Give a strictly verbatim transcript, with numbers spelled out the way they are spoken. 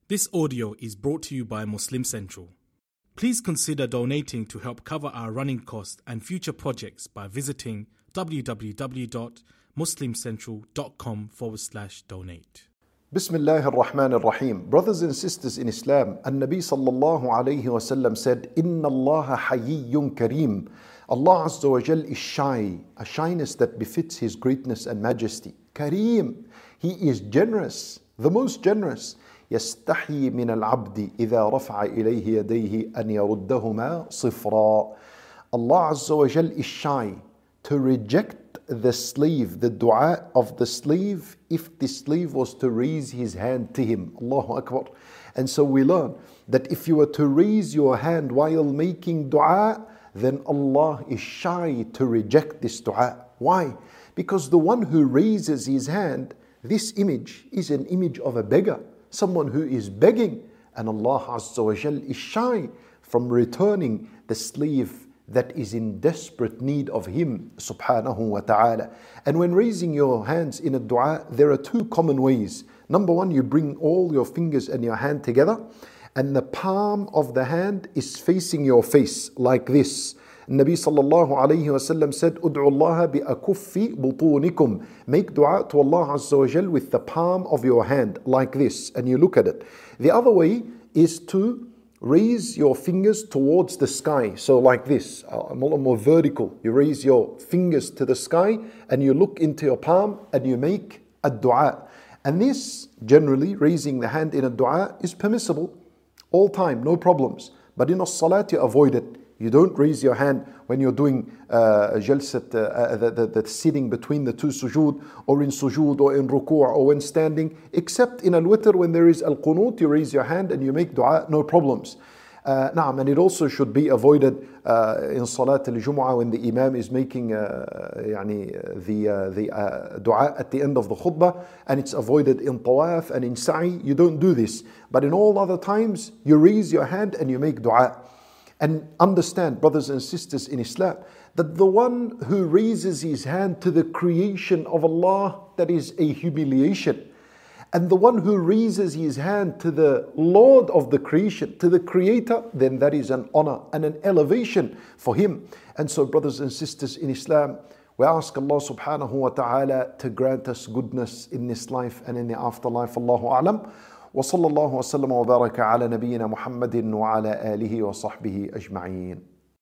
This audio is brought to you by Muslim Central. Please consider donating to help cover our running costs and future projects by visiting www.muslimcentral.com forward slash donate. Bismillah ar-Rahman ar-Rahim. Brothers and sisters in Islam, An-Nabi sallallahu alayhi wa sallam said, Inna Allah hayyun kareem. Allah Azza wa Jal is shy, a shyness that befits His greatness and majesty. Kareem, He is generous, the most generous. يستحي من العبد إذا رفع إليه يديه أن يردهما صفرا. Allah Azza wa Jal is shy to reject the slave, the dua of the slave, if the slave was to raise his hand to him. Allahu Akbar. And so we learn that if you were to raise your hand while making dua, then Allah is shy to reject this dua. Why? Because the one who raises his hand, this image is an image of a beggar, someone who is begging, and Allah Azza wa Jal is shy from returning the slave that is in desperate need of Him subhanahu wa ta'ala. And when raising your hands in a dua, there are two common ways. Number one, you bring all your fingers and your hand together, and the palm of the hand is facing your face like this. Nabi sallallahu alayhi wa sallam said, Ud'u Allah bi akuffi butunikum. Make dua to Allah Azza wa Jal with the palm of your hand like this, and you look at it. The other way is to raise your fingers towards the sky. So like this, a lot more vertical. You raise your fingers to the sky and you look into your palm and you make a dua. And this, generally, raising the hand in a dua is permissible all time, no problems. But in a salat, you avoid it. You don't raise your hand when you're doing uh, jalsat, uh, the, the, the sitting between the two sujood, or in sujood, or in ruku', or when standing, except in al-witr when there is al-qunut, you raise your hand and you make dua, no problems. Uh, naam, and it also should be avoided uh, in salat al-jumu'ah when the imam is making uh, yani, the, uh, the uh, dua at the end of the khutbah, and it's avoided in tawaf and in sa'i. You don't do this. But in all other times, you raise your hand and you make dua. And understand, brothers and sisters in Islam, that the one who raises his hand to the creation of Allah, that is a humiliation. And the one who raises his hand to the Lord of the creation, to the Creator, then that is an honor and an elevation for him. And so, brothers and sisters in Islam, we ask Allah subhanahu wa ta'ala to grant us goodness in this life and in the afterlife. Allahu a'lam. وصلى الله وسلم وبارك على نبينا محمد وعلى آله وصحبه أجمعين.